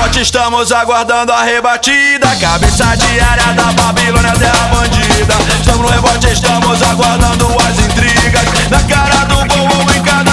rebote, estamos aguardando a rebatida. Cabeça de área da Babilônia, terra bandida. Estamos no rebote, estamos aguardando as intrigas. Na cara do gol ou em cada